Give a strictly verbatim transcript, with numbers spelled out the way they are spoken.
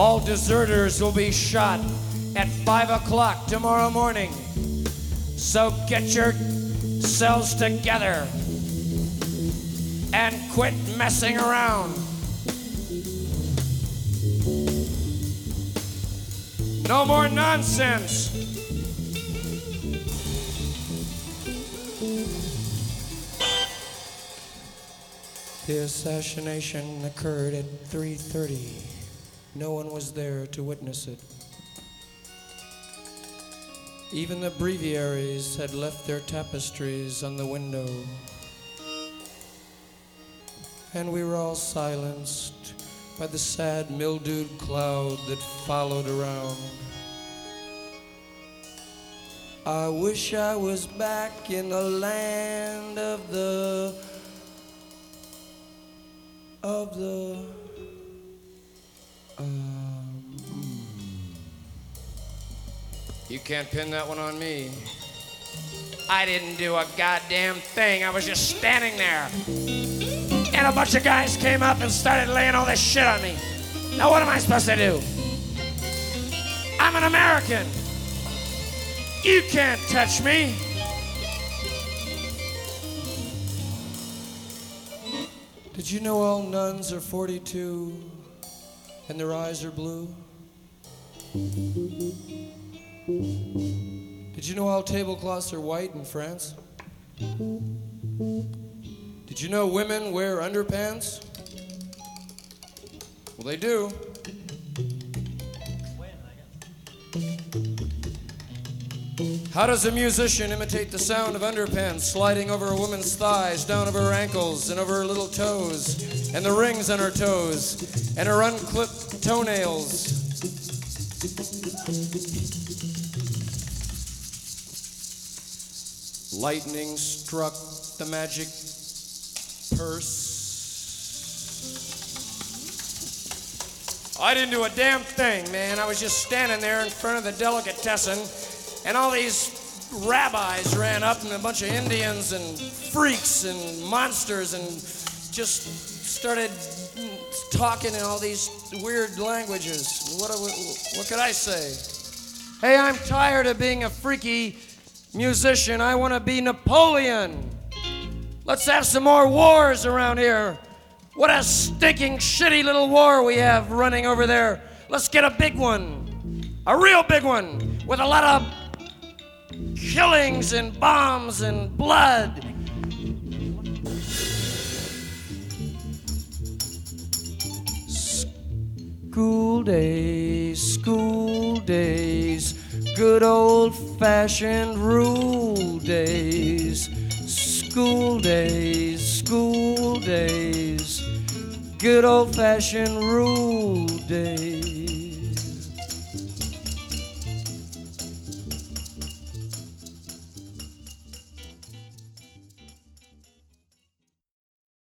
All deserters will be shot at five o'clock tomorrow morning. So get yourselves together and quit messing around. No more nonsense. The assassination occurred at three thirty. No one was there to witness it. Even the breviaries had left their tapestries on the window. And we were all silenced by the sad mildewed cloud that followed around. I wish I was back in the land of the of the um, You can't pin that one on me. I didn't do a goddamn thing. I was just standing there. And a bunch of guys came up and started laying all this shit on me. Now what am I supposed to do? I'm an American. You can't touch me. Did you know all nuns are forty-two and their eyes are blue? Did you know all tablecloths are white in France? Did you know women wear underpants? Well, they do. How does a musician imitate the sound of underpants sliding over a woman's thighs, down over her ankles, and over her little toes, and the rings on her toes, and her unclipped toenails? Lightning struck the magic purse. I didn't do a damn thing, man. I was just standing there in front of the delicatessen, and all these rabbis ran up, and a bunch of Indians and freaks and monsters, and just started talking in all these weird languages. What, what could I say? Hey, I'm tired of being a freaky musician. I want to be Napoleon. Let's have some more wars around here. What a stinking, shitty little war we have running over there. Let's get a big one. A real big one with a lot of killings and bombs and blood. School days, school days, good old-fashioned rule days. School days, school days, good old-fashioned rule days.